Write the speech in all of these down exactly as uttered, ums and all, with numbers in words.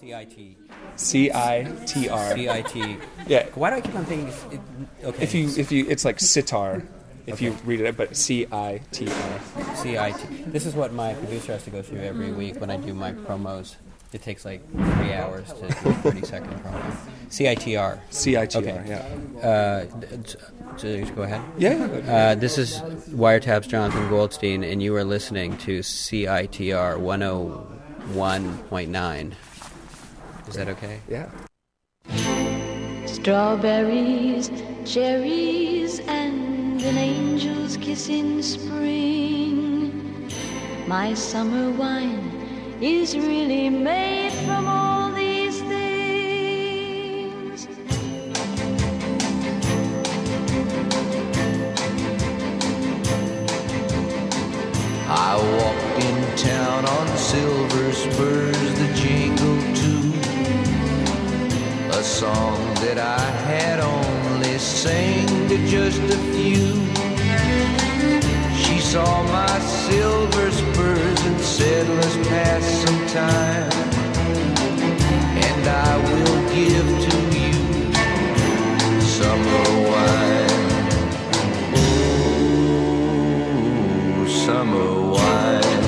C I T. C I T R. C I T. Yeah. Why do I keep on thinking? It, okay. If you if you it's like sitar. If Okay. you read it, but C I T R. C I T. This is what my producer has to go through every week when I do my promos. It takes like three hours to do a thirty second promo. C I T R. C I T R, Okay. yeah. Uh, d- so just go ahead. Yeah. Uh, this is Wiretap's Jonathan Goldstein, and you are listening to C I T R one oh one point nine. Is that okay? Yeah. Strawberries, cherries, and an angel's kiss in spring. My summer wine is really made from all these things. I walked in town on silver spurs that jingle too, a song that I had only sang to just a few. She saw my silver spurs and said, let's pass some time, and I will give to you summer wine. Oh, summer wine.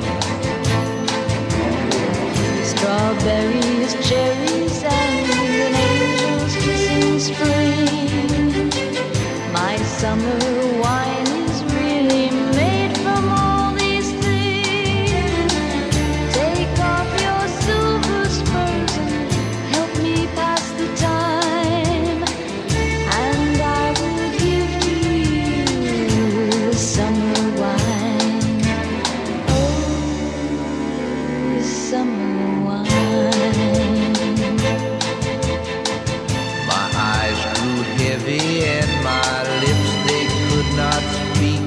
Strawberries, cherries, and an angel's kiss in spring. My summer wine is really made from all these things. Take off your silver spurs and help me pass the time, and I will give to you summer wine. Oh, summer wine. My eyes grew heavy and my lips, they could not speak.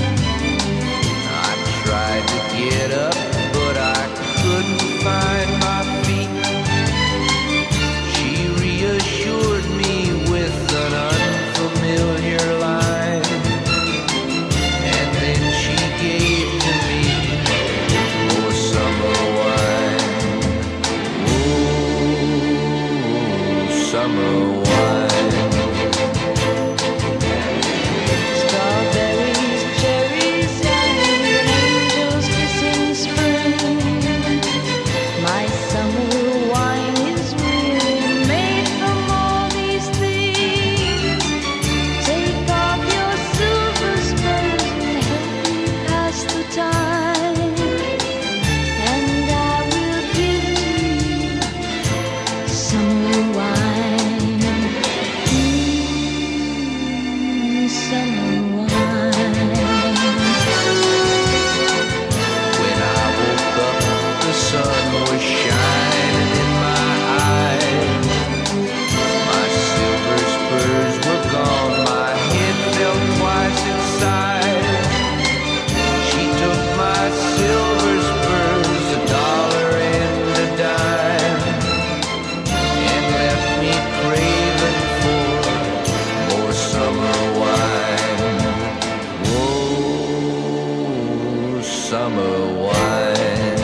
I tried to get up, but I couldn't find my feet. She reassured me with an unfamiliar line, and then she gave to me more summer wine. Oh, summer wine. Strawberries, cherries, and an angel's kiss in spring. My summer wine is really made from all these things. Take off your silver spurs and help me pass the time, and I will give to you summer wine. Mm, summer wine. When I woke up, the sun was shining in my eyes. My silver spurs were gone, my head felt twice its size. She took my silver spurs, a dollar and a dime, and left me craving for more summer wine. Whoa, summer wine.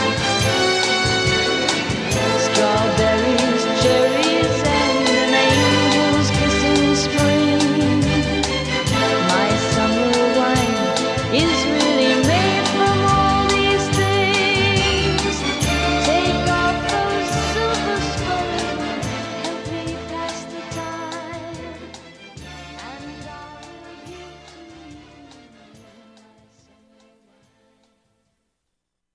Strawberries, cherries, and an angel's kiss in spring. My summer wine is really made from all these things. Take off those silver spurs and help me pass the time, and I will give to you my summer wine.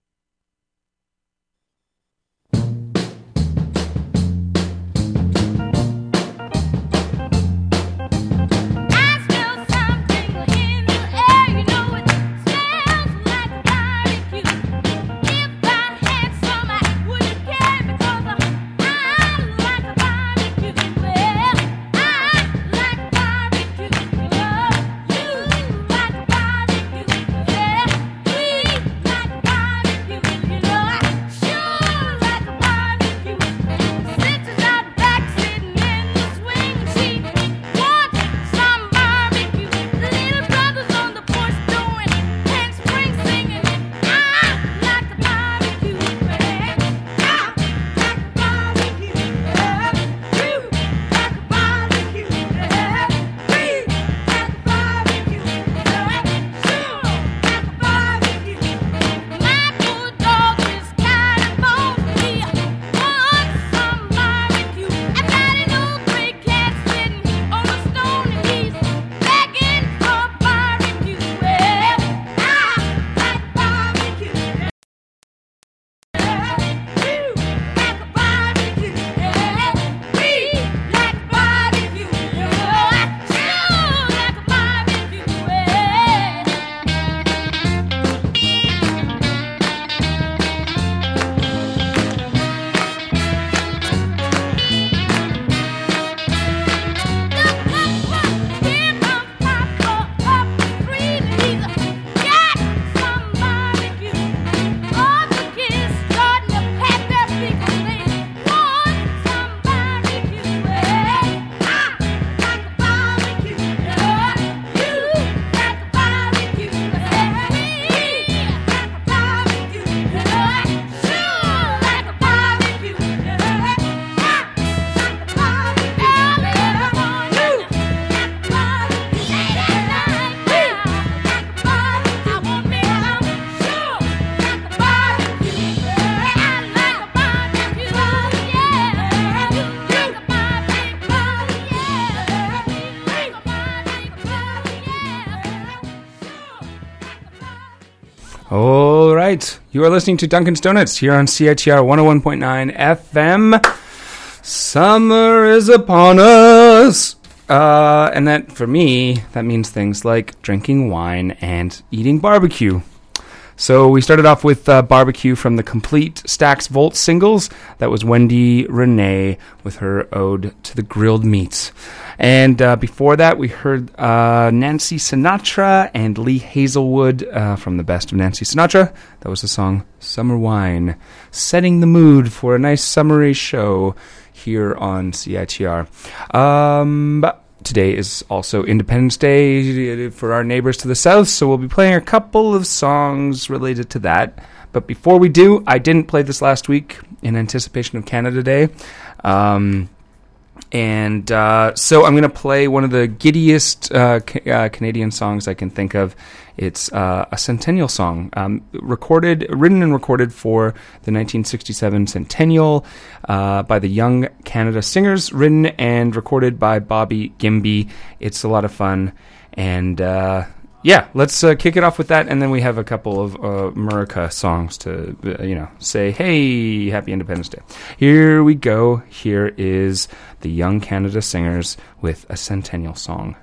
All right. You are listening to Duncan's Donuts here on C I T R one oh one point nine F M. Summer is upon us. Uh, and that, for me, that means things like drinking wine and eating barbecue. So we started off with uh, Barbecue from the Complete Stax Volt singles. That was Wendy Renee with her ode to the grilled meats. And uh, before that, we heard uh, Nancy Sinatra and Lee Hazelwood uh, from the Best of Nancy Sinatra. That was the song Summer Wine, setting the mood for a nice summery show here on C I T R. Um, but today is also Independence Day for our neighbors to the south, so we'll be playing a couple of songs related to that. But before we do, I didn't play this last week in anticipation of Canada Day. Um... And uh, so I'm going to play one of the giddiest uh, ca- uh, Canadian songs I can think of. It's uh, a centennial song, um, recorded, written and recorded for the nineteen sixty-seven centennial uh, by the Young Canada Singers, written and recorded by Bobby Gimby. It's a lot of fun. And uh, yeah, let's uh, kick it off with that. And then we have a couple of uh, Murica songs to, uh, you know, say, hey, happy Independence Day. Here we go. Here is the Young Canada Singers with a centennial song.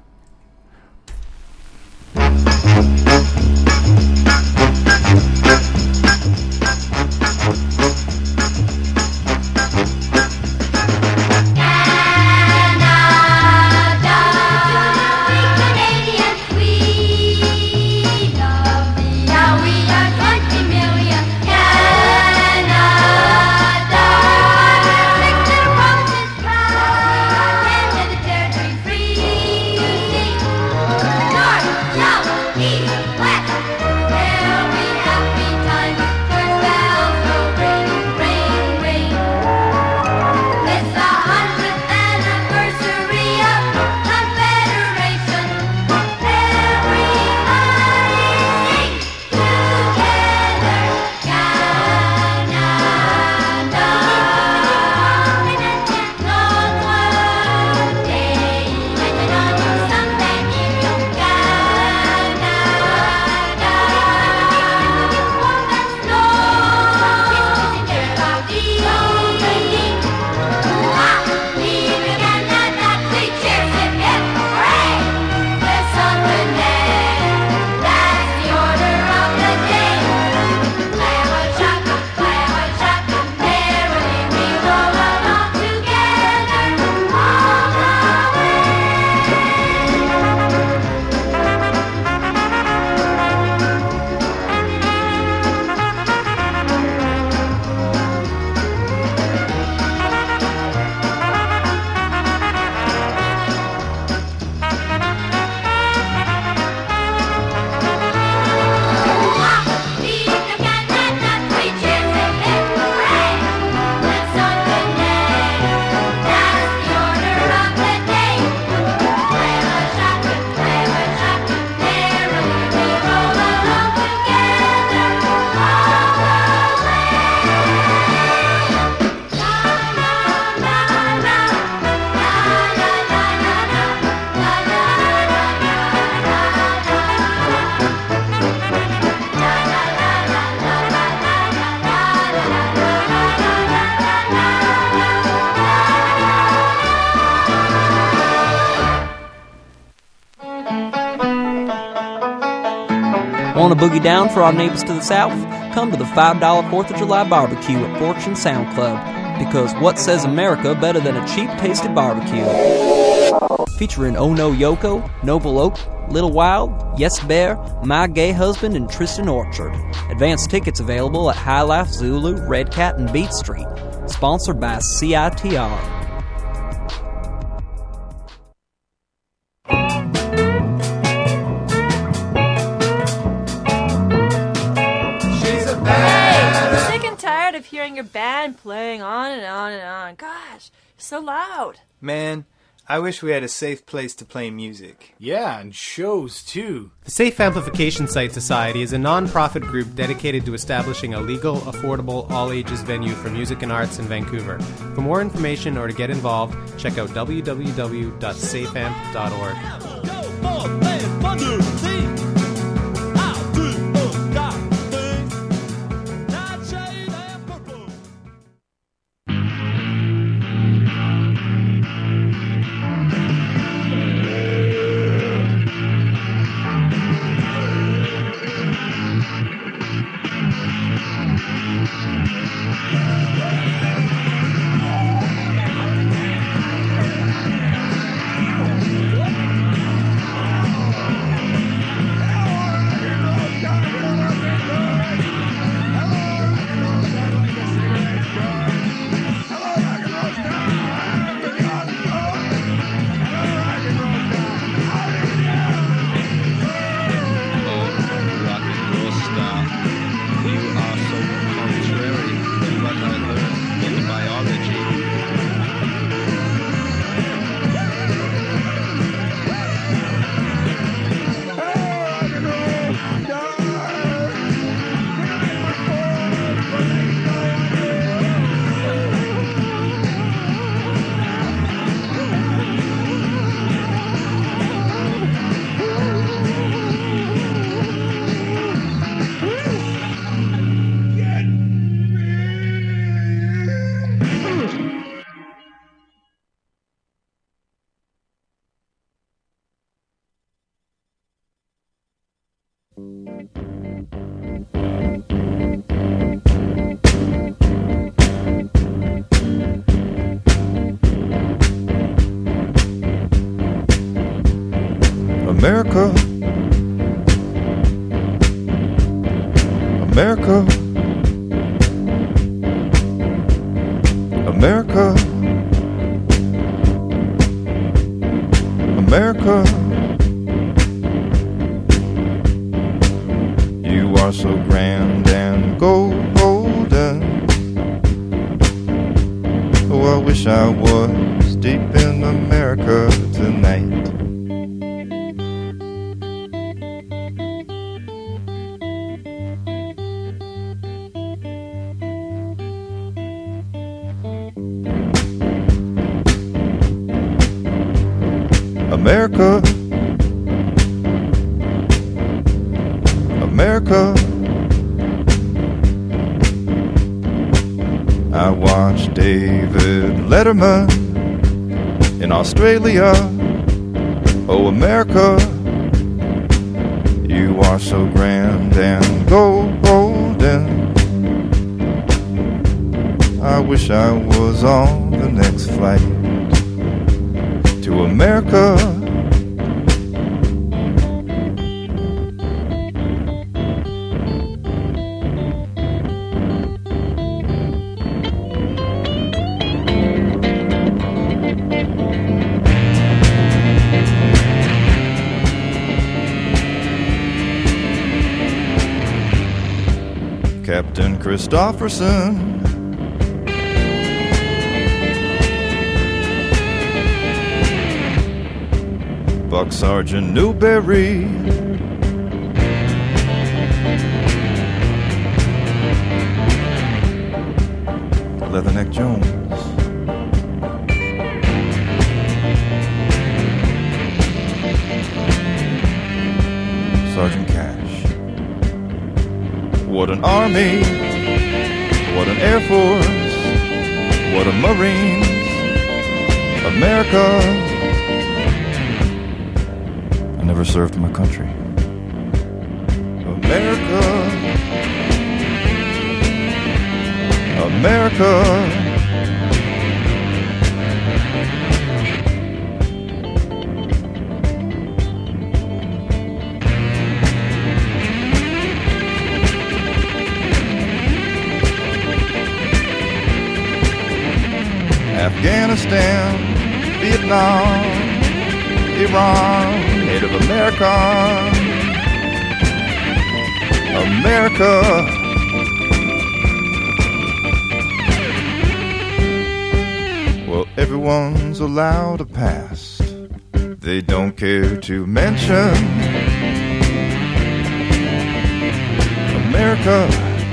Want to boogie down for our neighbors to the south? Come to the five dollar fourth of July barbecue at Fortune Sound Club, because what says America better than a cheap-tasted barbecue? Featuring Oh No Yoko, Noble Oak, Little Wild, Yes Bear, My Gay Husband, and Tristan Orchard. Advance tickets available at High Life Zulu, Red Cat, and Beat Street. Sponsored by C I T R. Hearing your band playing on and on and on. Gosh, it's so loud. Man, I wish we had a safe place to play music. Yeah, and shows, too. The Safe Amplification Site Society is a non-profit group dedicated to establishing a legal, affordable, all-ages venue for music and arts in Vancouver. For more information or to get involved, check out w w w dot safe amp dot org. America, America, America, America. You are so grand and golden. Oh, I wish I was deep in America tonight. America, America. I watched David Letterman in Australia. Oh, America, you are so grand and golden. I wish I was on the next flight to America. Captain Christopherson, Buck Sergeant Newberry, Leatherneck Jones, Sergeant Cash. What an army, what an air force, what a Marines, America. I never served my country. America, America. Afghanistan, Vietnam, Iran, Native America, America. Well, everyone's allowed a past they don't care to mention. America,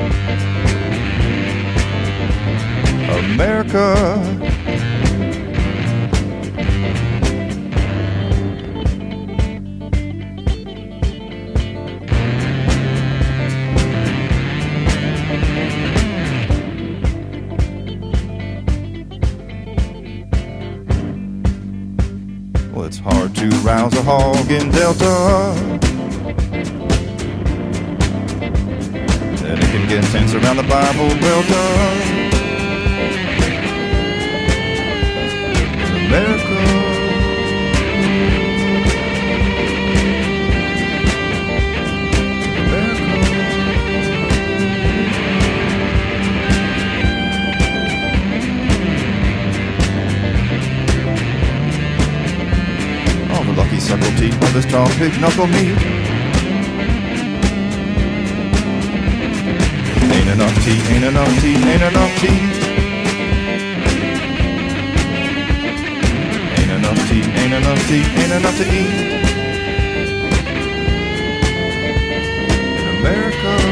America. It's hard to rouse a hog in Delta, and it can getting tense around the Bible. Well done, America. Lucky suckle teeth on this tall pig knuckle meat. Ain't enough teeth, ain't enough teeth, ain't enough teeth. Ain't enough teeth, ain't enough teeth, ain't enough to eat. In America.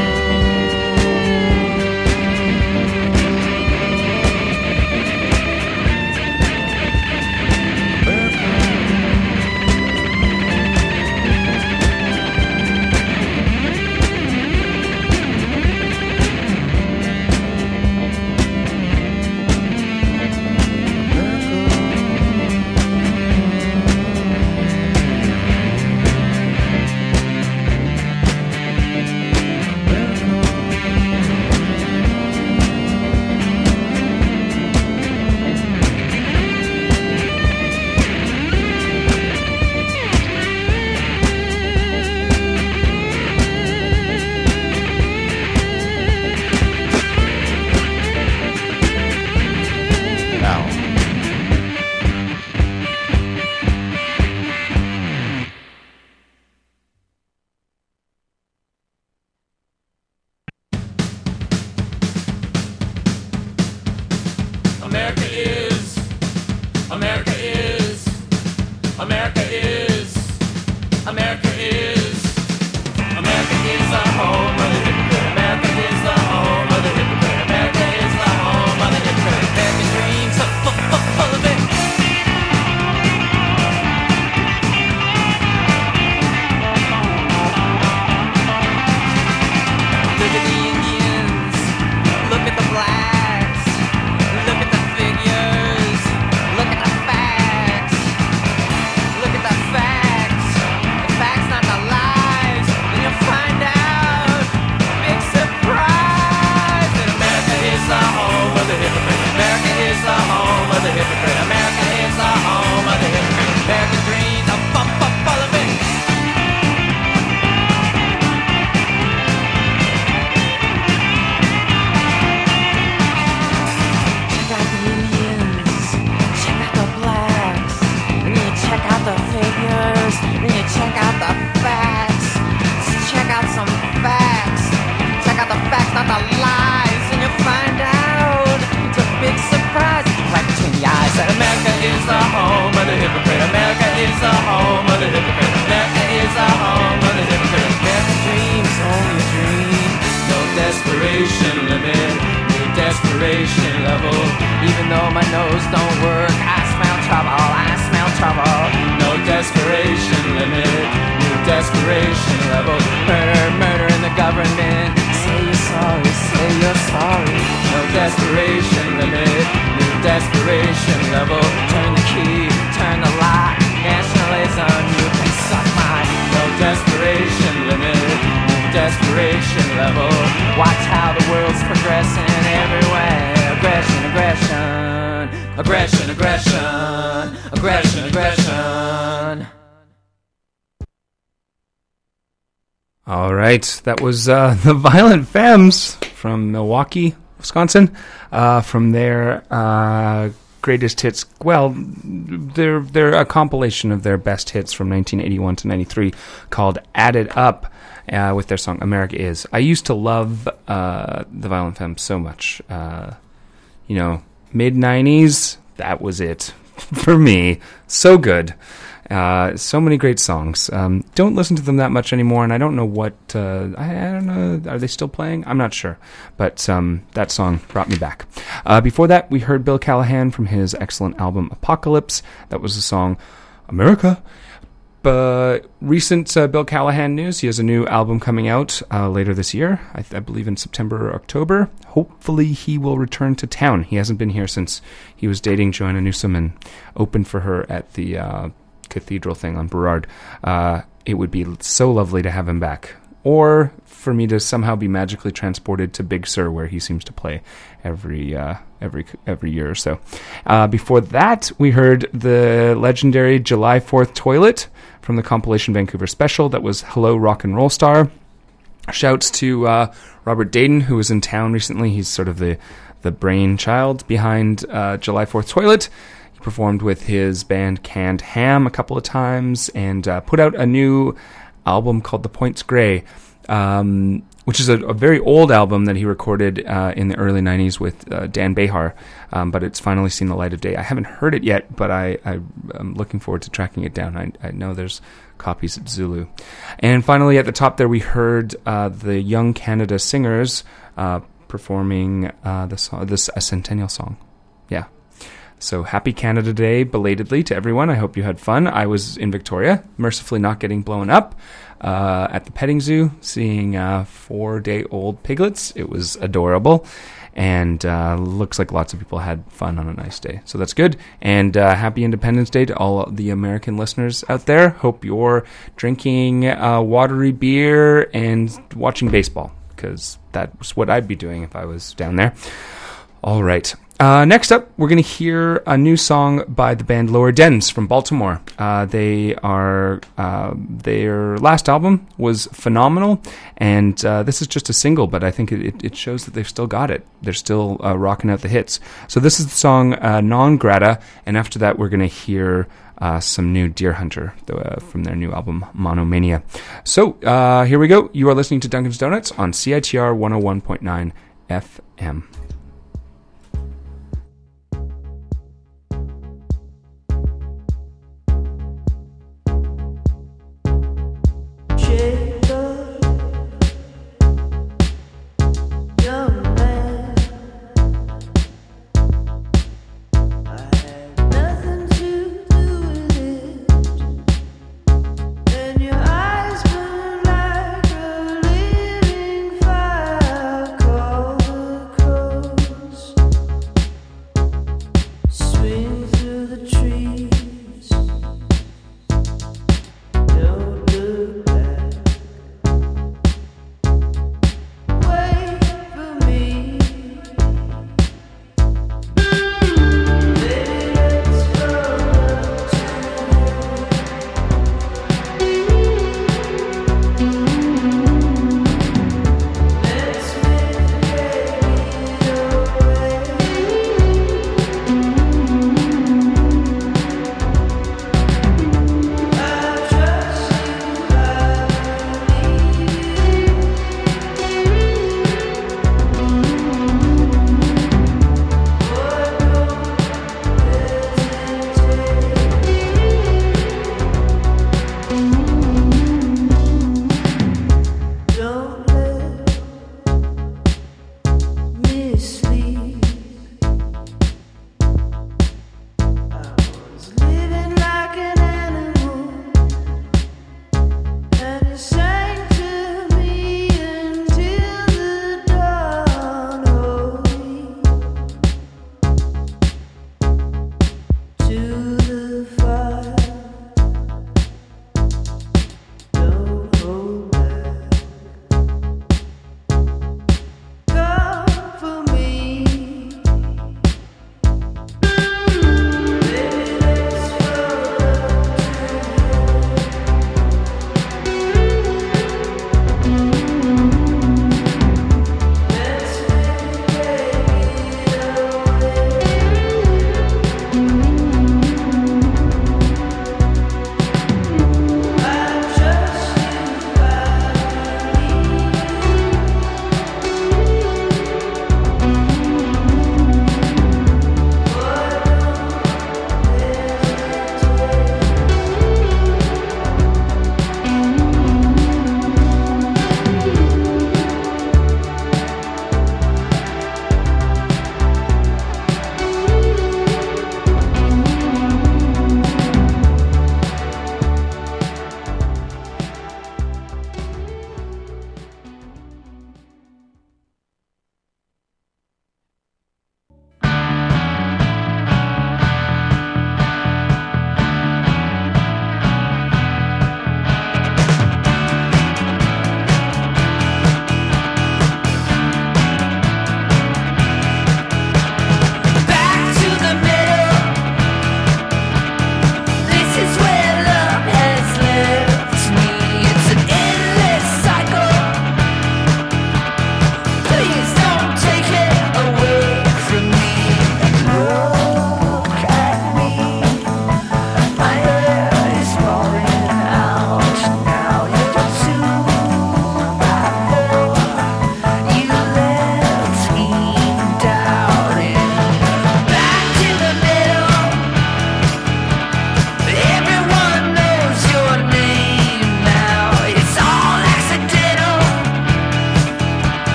All right, that was uh, the Violent Femmes from Milwaukee, Wisconsin. Uh, from their uh, greatest hits, well, they're they're a compilation of their best hits from nineteen eighty-one to ninety-three, called "Added Up," uh, with their song "America Is." I used to love uh, the Violent Femmes so much. Uh, you know, mid nineties, that was it for me. So good. Uh, so many great songs. Um, don't listen to them that much anymore, and I don't know what... Uh, I, I don't know. Are they still playing? I'm not sure. But um, that song brought me back. Uh, before that, we heard Bill Callahan from his excellent album Apocalypse. That was the song America. But recent uh, Bill Callahan news, he has a new album coming out uh, later this year, I, I believe in September or October. Hopefully he will return to town. He hasn't been here since he was dating Joanna Newsom and opened for her at the... Uh, cathedral thing on Burrard. Uh, it would be so lovely to have him back. or for me to somehow be magically transported to Big Sur, where he seems to play every uh, every every year or so. Uh, before that, we heard the legendary July fourth Toilet from the compilation Vancouver Special. That was Hello Rock and Roll Star. Shouts to uh, Robert Dayton, who was in town recently. He's sort of the, the brainchild behind uh, July fourth Toilet. He performed with his band Canned Ham a couple of times and uh, put out a new album called The Points Grey, um, which is a, a very old album that he recorded uh, in the early nineties with uh, Dan Behar, um, but it's finally seen the light of day. I haven't heard it yet, but I, I, I'm looking forward to tracking it down. I, I know there's copies at Zulu. And finally, at the top there, we heard uh, the Young Canada Singers uh, performing uh, the song, this a Centennial song. Yeah. So happy Canada Day belatedly to everyone. I hope you had fun. I was in Victoria, mercifully not getting blown up, uh, at the petting zoo, seeing uh, four-day-old piglets. It was adorable. And uh, looks like lots of people had fun on a nice day. So that's good. And uh, happy Independence Day to all the American listeners out there. Hope you're drinking uh, watery beer and watching baseball, because that's what I'd be doing if I was down there. All right. Uh, next up, we're going to hear a new song by the band Lower Dens from Baltimore. Uh, they are uh, their last album was phenomenal, and uh, this is just a single, but I think it, it shows that they've still got it. They're still uh, rocking out the hits. So this is the song uh, Non Grata, and after that, we're going to hear uh, some new Deer Hunter uh, from their new album Monomania. So uh, here we go. You are listening to Duncan's Donuts on C I T R one oh one point nine F M. Fire, cold, cold.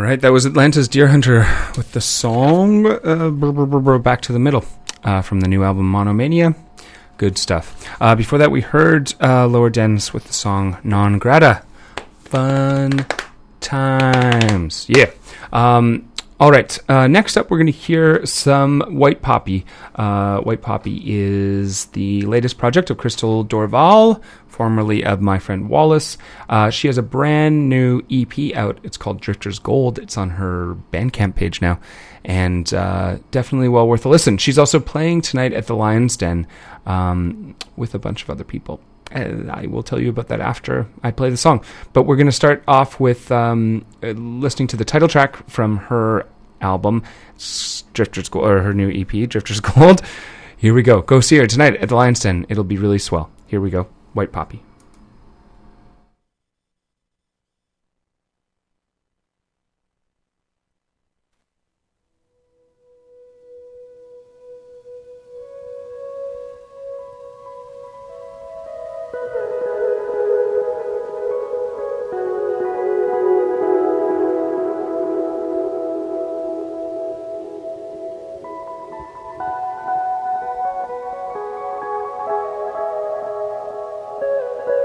right, that was Atlanta's Deer Hunter with the song uh, brr, brr, brr, brr, Back to the Middle uh, from the new album Monomania. Good stuff. Uh, before that, we heard uh, Lower Dens with the song Non Grata. Fun times. Yeah. Um, all right. Uh, next up, we're going to hear some White Poppy. Uh, White Poppy is the latest project of Crystal Dorval, formerly of my friend Wallace. Uh, she has a brand new E P out. It's called Drifter's Gold. It's on her Bandcamp page now, and uh, definitely well worth a listen. She's also playing tonight at the Lion's Den um, with a bunch of other people. And I will tell you about that after I play the song. But we're going to start off with um, uh, listening to the title track from her album, Drifter's Gold, or her new E P, Drifter's Gold. Here we go. Go see her tonight at the Lion's Den. It'll be really swell. Here we go. White Poppy. Thank you.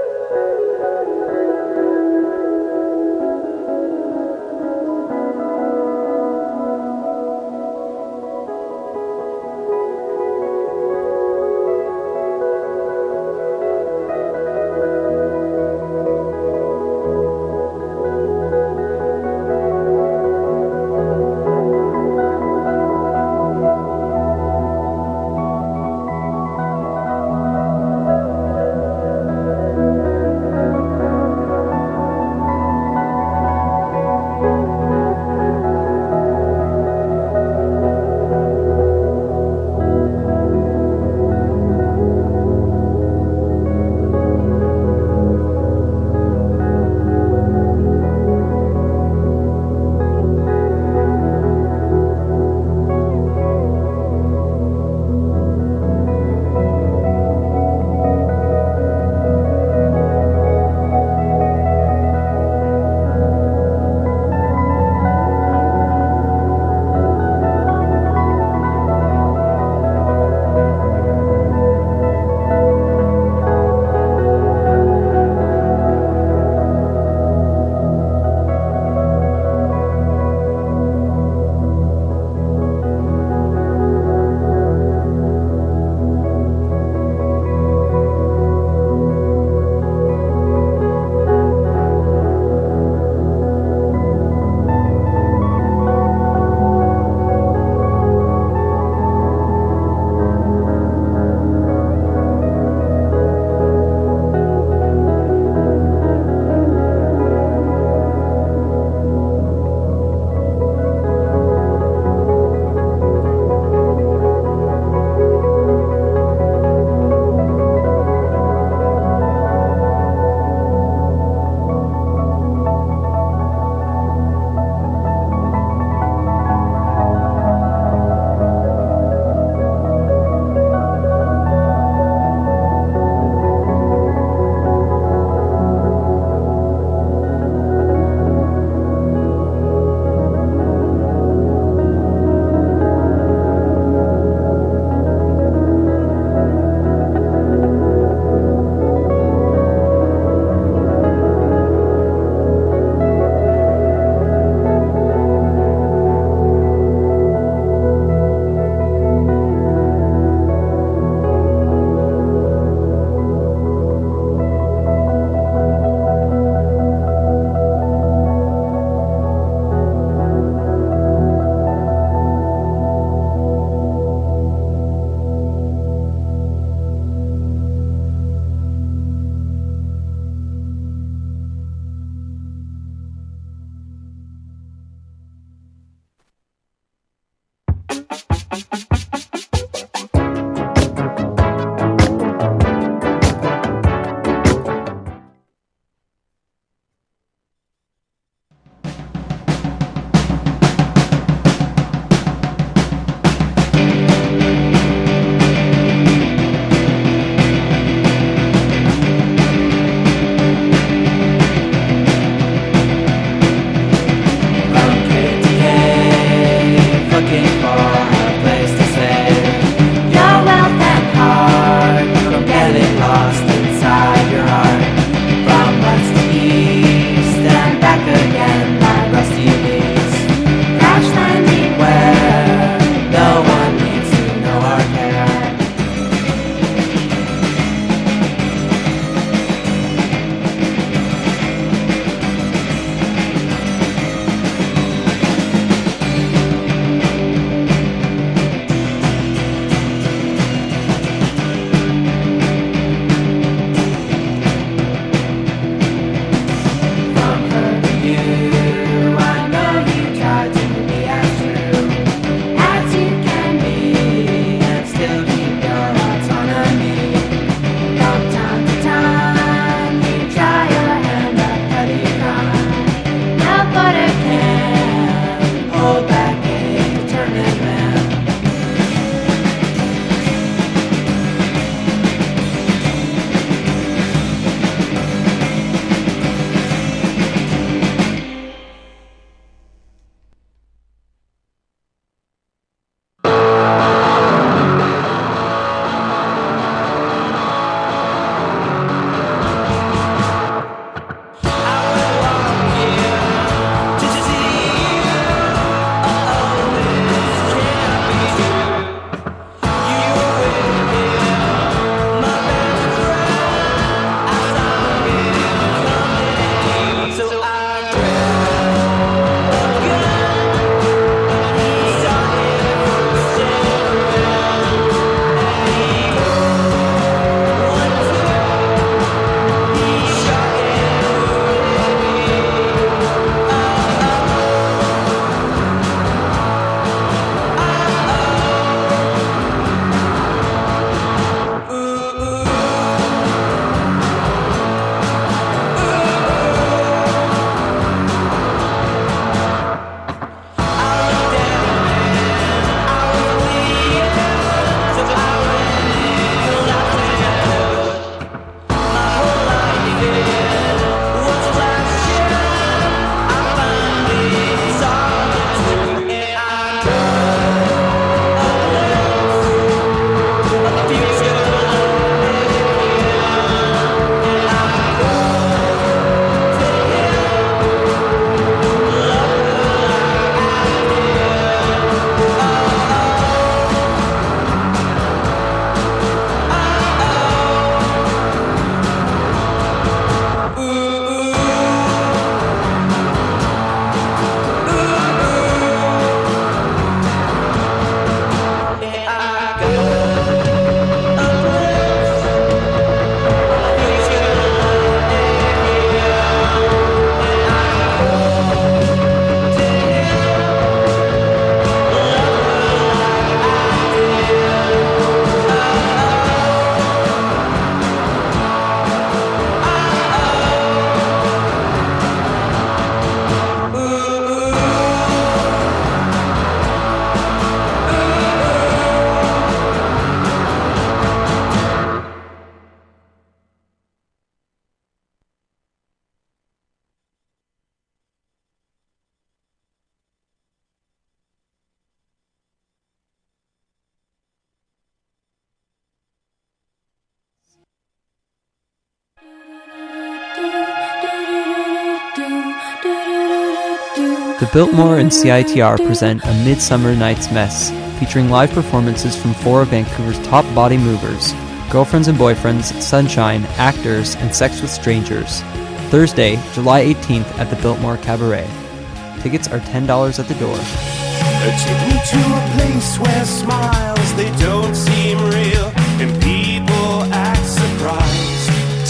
The Biltmore and C I T R present A Midsummer Night's Mess, featuring live performances from four of Vancouver's top body movers, Girlfriends and Boyfriends, Sunshine, Actors, and Sex with Strangers. Thursday, July eighteenth at the Biltmore Cabaret. Tickets are ten dollars at the door. Take me to a place where smiles, they don't seem real, and people act surprised.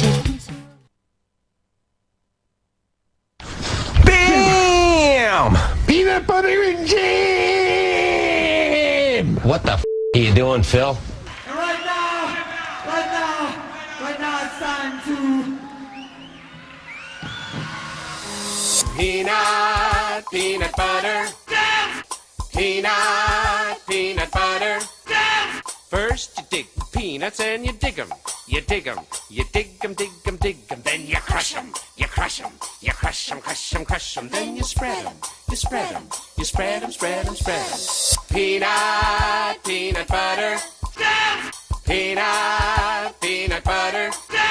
Bam! Peanut butter and jam! What the f*** are you doing, Phil? And right now, right now, right now it's time to... Peanut, peanut butter. Peanut, peanut butter. First you dig the peanuts and you dig 'em. You dig 'em, you dig 'em, dig 'em, dig 'em. Then you crush 'em, you crush 'em, you crush 'em, crush 'em, crush 'em. Then you spread 'em, you spread 'em, you spread 'em, spread 'em, spread 'em. Peanut, peanut butter. Peanut, peanut butter.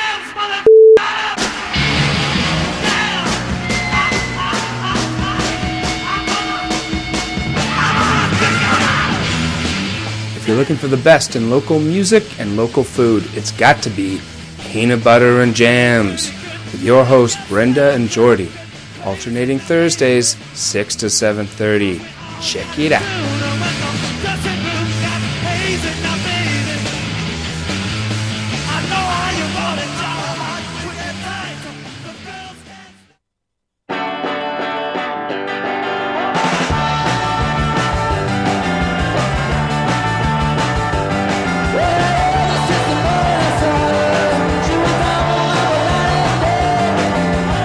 If you're looking for the best in local music and local food, it's got to be Peanut Butter and Jams with your host Brenda and Jordy, alternating Thursdays six to seven thirty. Check it out.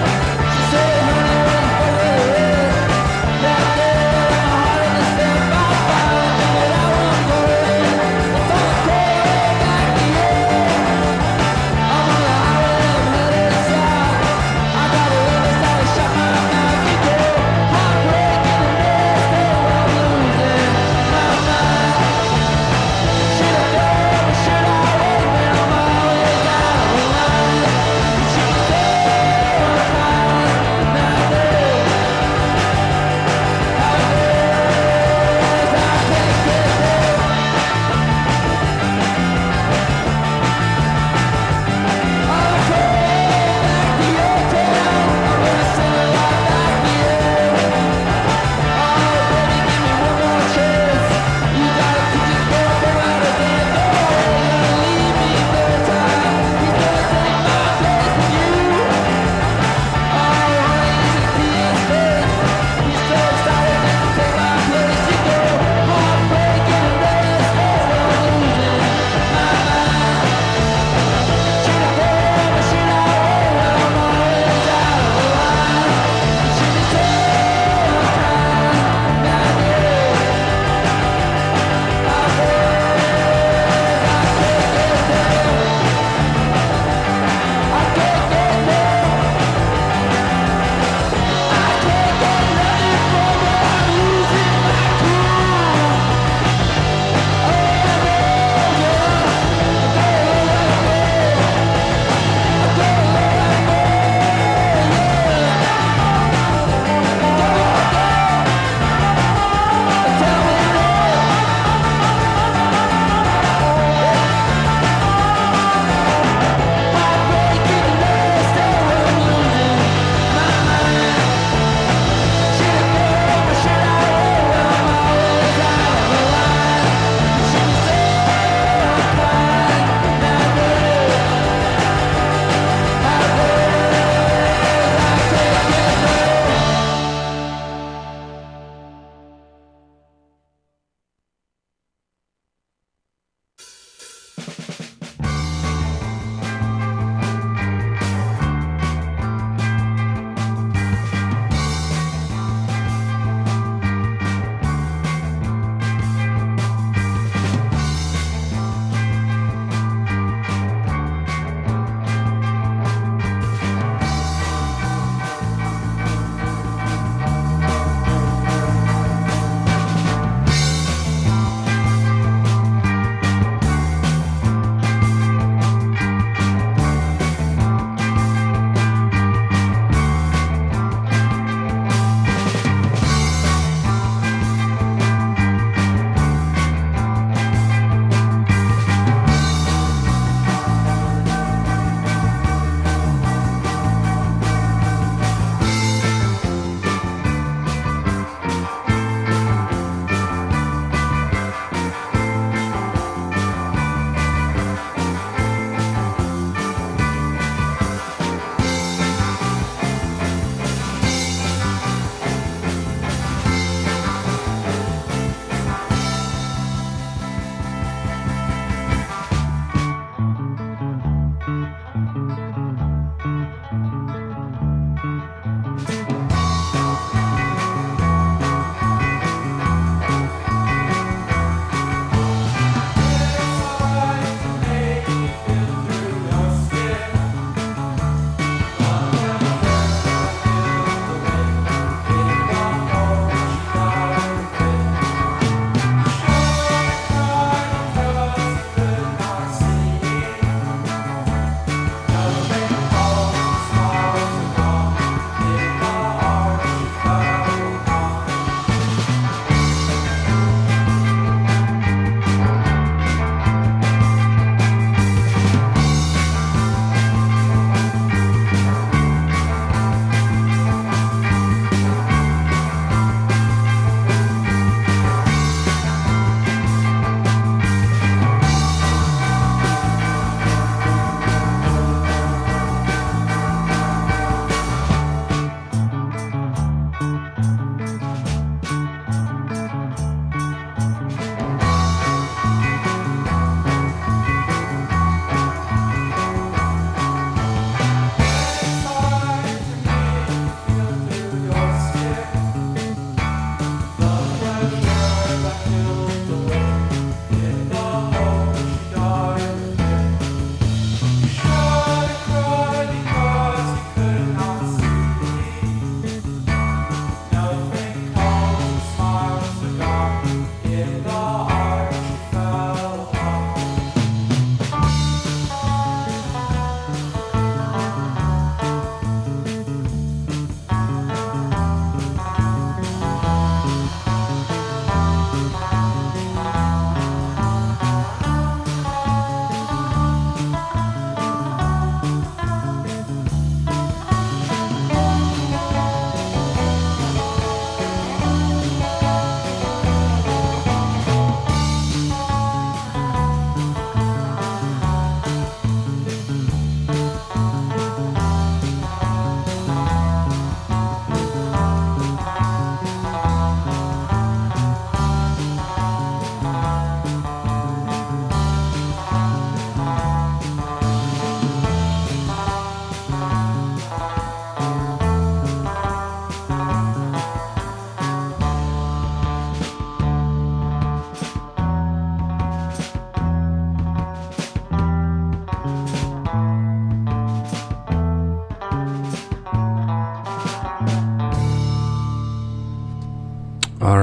Bye.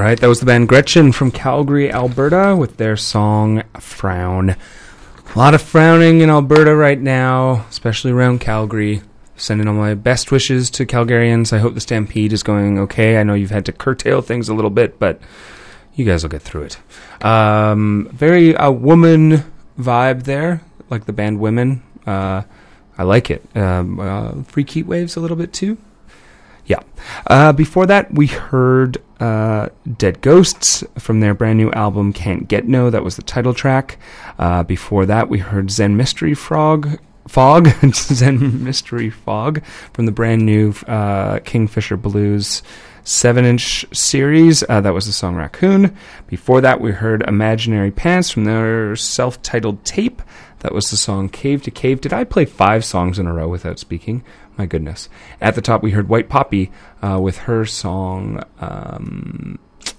right, that was the band Gretchen from Calgary, Alberta, with their song Frown. A lot of frowning in Alberta right now, especially around Calgary. Sending all my best wishes to Calgarians. I hope the Stampede is going okay. I know you've had to curtail things a little bit, but you guys will get through it. Um, very uh, woman vibe there, like the band Women. Uh, I like it. Um, uh, Freak Heat Waves a little bit too. Yeah. Uh, before that, we heard uh, Dead Ghosts from their brand new album Can't Get No. That was the title track. Uh, before that, we heard Zen Mystery Frog. Fog, Zen Mystery Fog, from the brand new uh, Kingfisher Blues seven-inch series. Uh, that was the song Raccoon. Before that, we heard Imaginary Pants from their self-titled tape. That was the song Cave to Cave. Did I play five songs in a row without speaking? My goodness. At the top, we heard White Poppy uh, with her song um,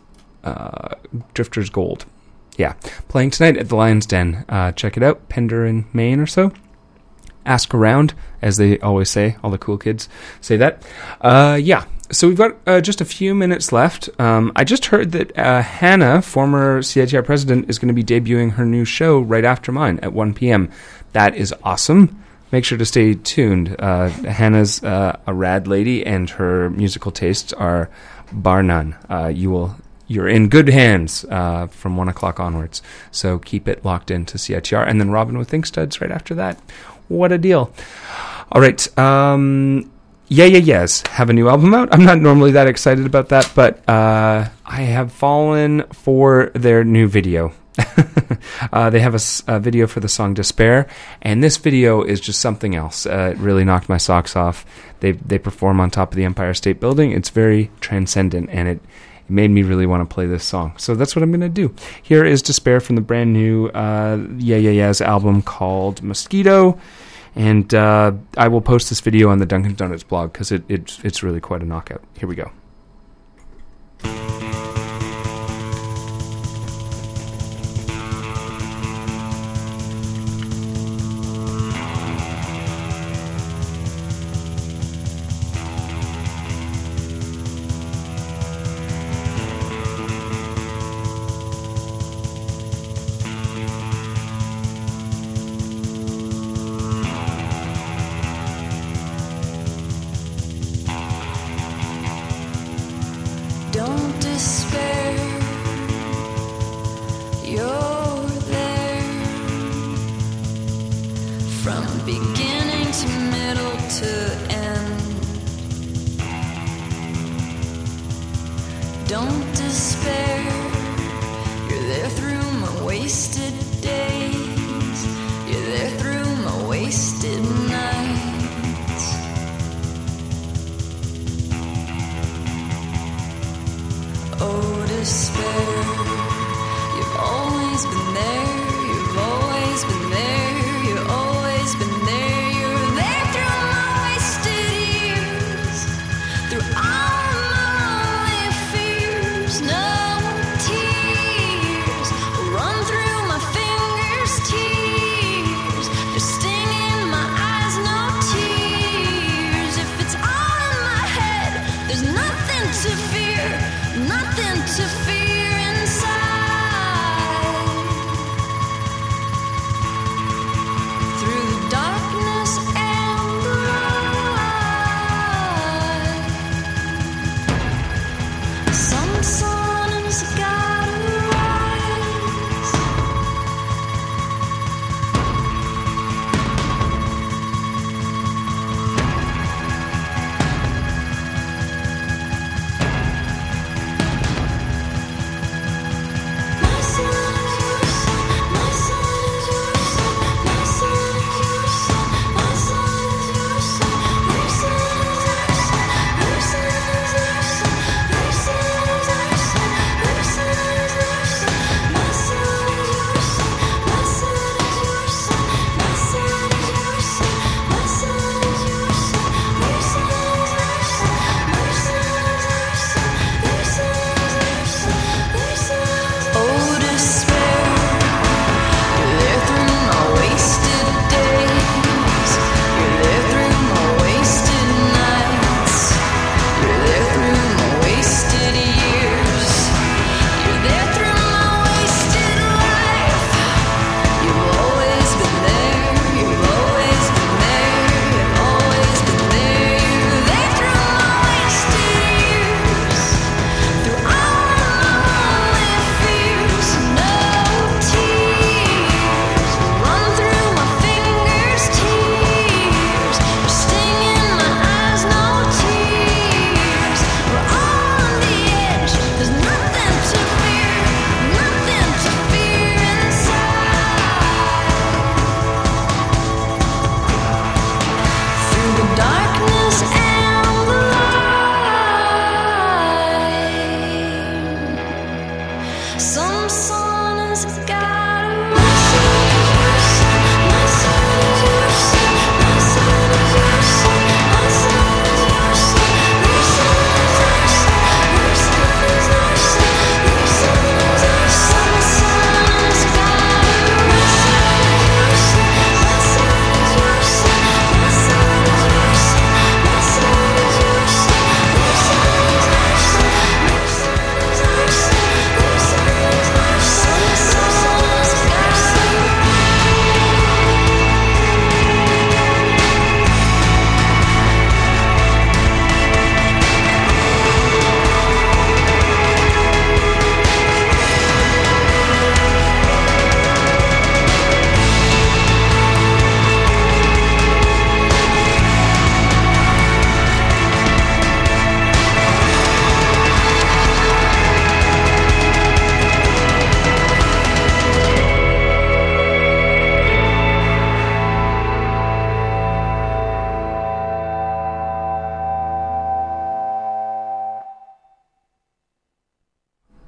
uh, Drifter's Gold. Yeah, playing tonight at the Lion's Den. Uh, check it out, Pender in Maine or so. Ask around, as they always say. All the cool kids say that. Uh, yeah, so we've got uh, just a few minutes left. Um, I just heard that uh, Hannah, former C I T R president, is going to be debuting her new show right after mine at one p.m. That is awesome. Make sure to stay tuned. Uh, Hannah's uh, a rad lady, and her musical tastes are bar none. Uh, you will... You're in good hands uh, from one o'clock onwards. So keep it locked into C I T R. And then Robin with Ink Studs right after that. What a deal. All right. Um, yeah, yeah, yes. Have a new album out. I'm not normally that excited about that, but uh, I have fallen for their new video. uh, they have a, a video for the song Despair, and this video is just something else. Uh, it really knocked my socks off. They they perform on top of the Empire State Building. It's very transcendent, and it It made me really want to play this song. So that's what I'm going to do. Here is Despair from the brand new uh, Yeah Yeah Yeah's album called Mosquito. And uh, I will post this video on the Dunkin' Donuts blog because it, it, it's really quite a knockout. Here we go. Don't despair, you're there. From beginning to middle to end. Don't despair, you're there through my wasted days. You're there through my wasted nights. Oh, despair, you've always been there, you've always been there, you've always been there, you're there through my wasted years, through all my lonely fears, no tears run through my fingers.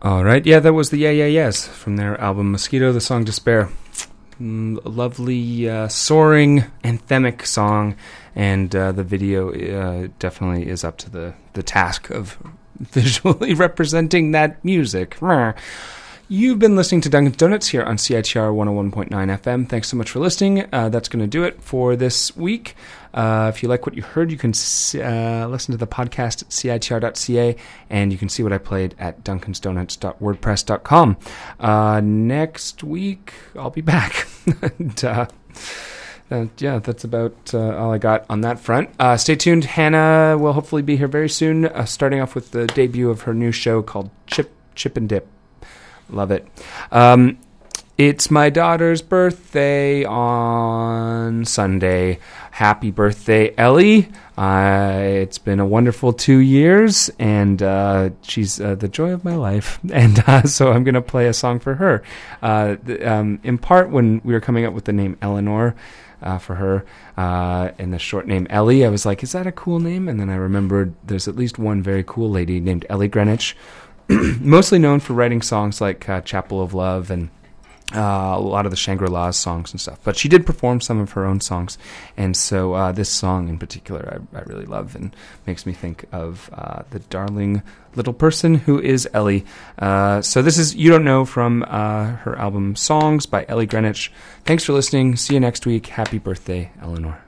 All right, yeah, that was the Yeah Yeah Yeahs from their album Mosquito, the song Despair. Mm, a lovely, uh, soaring, anthemic song, and uh, the video uh, definitely is up to the, the task of visually representing that music. You've been listening to Dunkin' Donuts here on C I T R one oh one point nine F M. Thanks so much for listening. Uh, that's going to do it for this week. Uh, if you like what you heard, you can uh, listen to the podcast at C I T R dot C A, and you can see what I played at dunkins donuts dot wordpress dot com. Uh, next week, I'll be back. and, uh, uh, yeah, that's about uh, all I got on that front. Uh, stay tuned. Hannah will hopefully be here very soon, uh, starting off with the debut of her new show called Chip, Chip and Dip. Love it. Um, it's my daughter's birthday on Sunday. Happy birthday, Ellie. Uh, it's been a wonderful two years, and uh, she's uh, the joy of my life. And uh, so I'm going to play a song for her. Uh, the, um, in part, when we were coming up with the name Eleanor uh, for her, uh, and the short name Ellie, I was like, is that a cool name? And then I remembered there's at least one very cool lady named Ellie Greenwich, mostly known for writing songs like uh, Chapel of Love and uh, a lot of the Shangri-La songs and stuff. But she did perform some of her own songs. And so uh, this song in particular I, I really love and makes me think of uh, the darling little person who is Ellie. Uh, so this is You Don't Know from uh, her album Songs by Ellie Greenwich. Thanks for listening. See you next week. Happy birthday, Eleanor.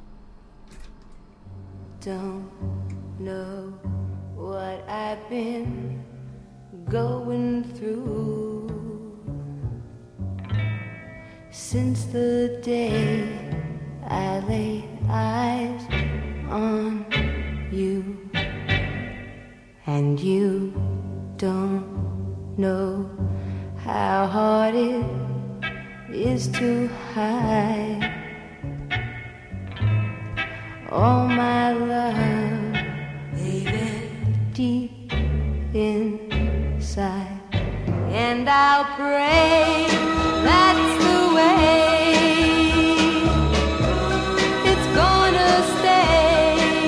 Don't know what I've been going through since the day I laid eyes on you, and you don't know how hard it is to hide all my love, baby, deep inside. And I'll pray that's the way it's gonna stay.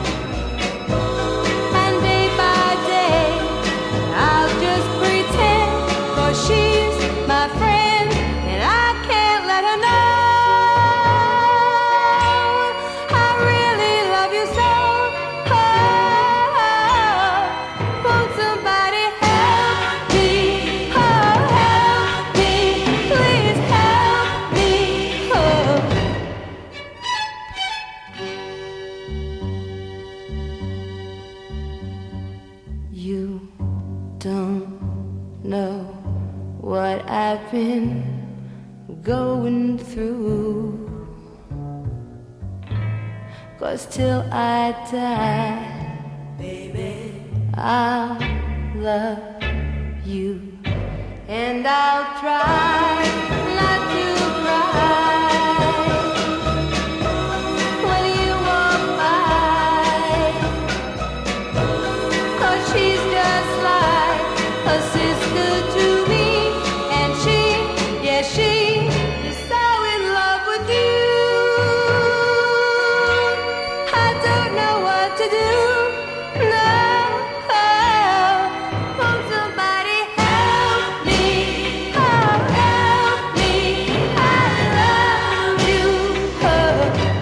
And day by day I'll just pretend, 'cause she's my friend, and I can't let her know I really love you so. Oh, won't somebody help me? Oh, help me, please help me. Oh. You don't know what I've been going through, 'cause till I die, baby, I'll love you, and I'll try not to cry when you walk by, 'cause she's just like a sister to me, and she, yeah, she is so in love with you. I don't know what to do. No, won't somebody help me? Oh, help me. I love you. Oh.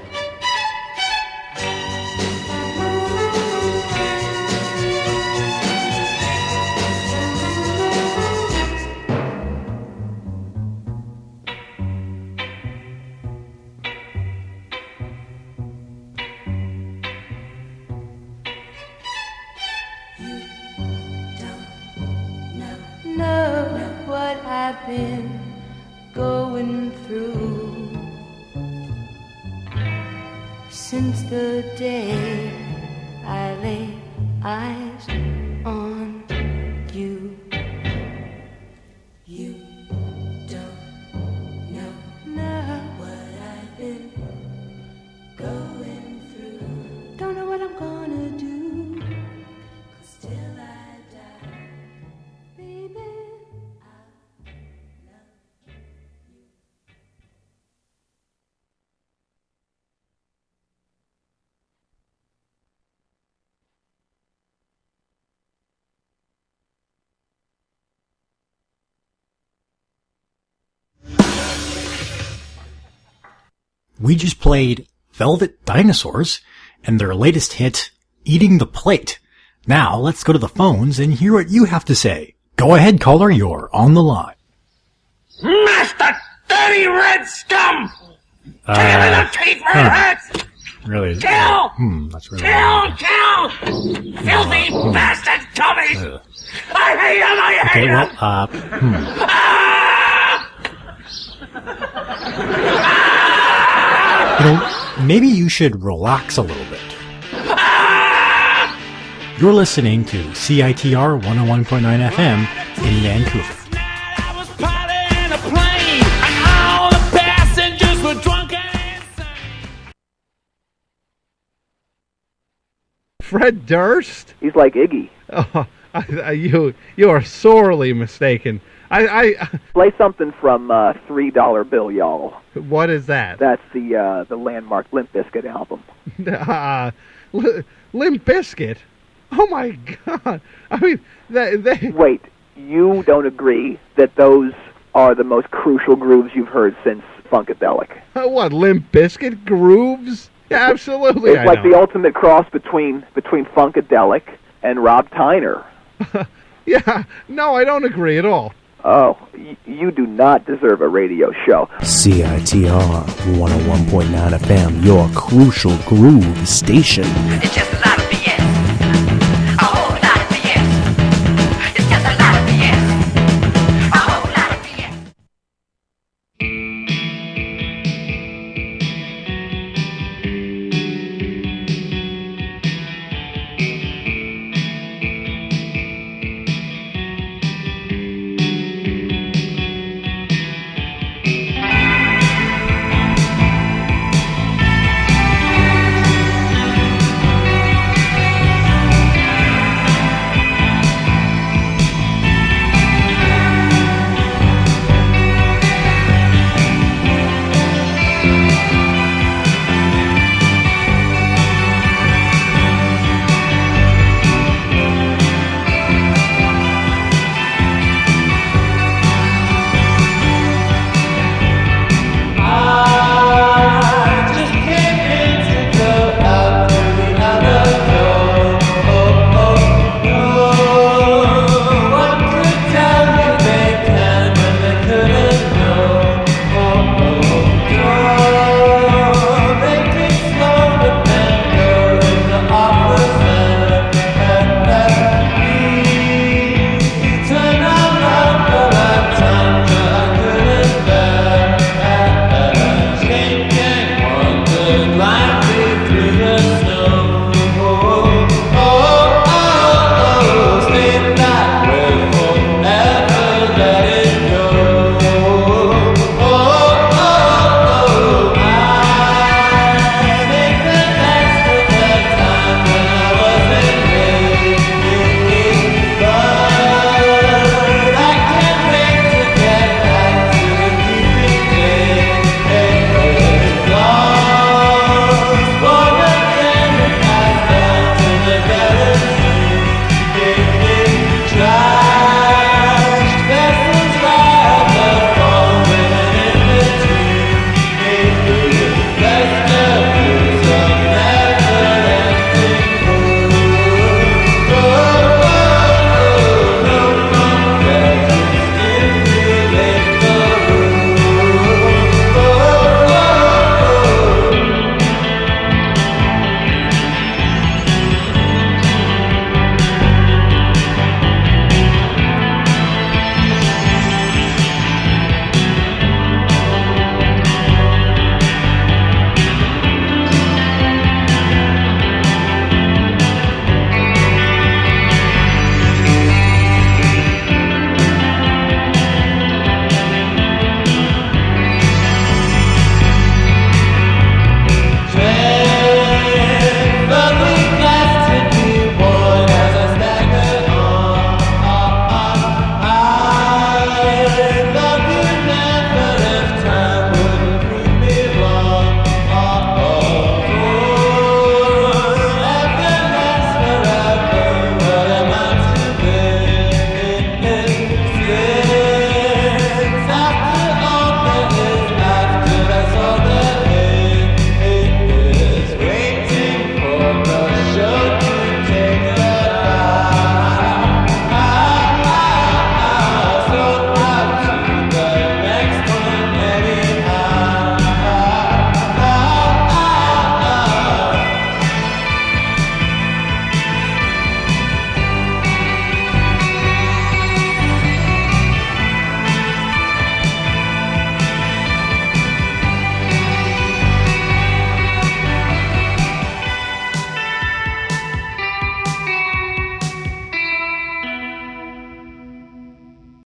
Know what I've been going through since the day I laid eyes on you. You don't know, know what I've been going through. Don't know what I'm gonna do, 'cause till I die, baby. We just played Velvet Dinosaurs and their latest hit, Eating the Plate. Now, let's go to the phones and hear what you have to say. Go ahead, caller, you're on the line. Master dirty red scum! Uh, Kill me the teeth where it huh. hurts! Really? Kill! Hmm, that's really Kill! Kill! Filthy Hmm. bastard Tommy! Ugh. I hate him! I hate Okay, him! well, uh, hmm. You know, maybe you should relax a little bit. You're listening to C I T R one oh one point nine F M in Vancouver. In a plane, and all the passengers were drunk and Fred Durst? He's like Iggy. Oh, I, I, you you are sorely mistaken. I, I Play something from uh, Three Dollar Bill, y'all. What is that? That's the uh, the landmark Limp Bizkit album. uh, L- Limp Bizkit? Oh my God! I mean, they, they... Wait, you don't agree that those are the most crucial grooves you've heard since Funkadelic? Uh, what, Limp Bizkit grooves? Yeah, absolutely. It's I like know. the ultimate cross between between Funkadelic and Rob Tyner. Yeah, no, I don't agree at all. Oh, y- you do not deserve a radio show. C I T R one oh one point nine F M, your crucial groove station. It's just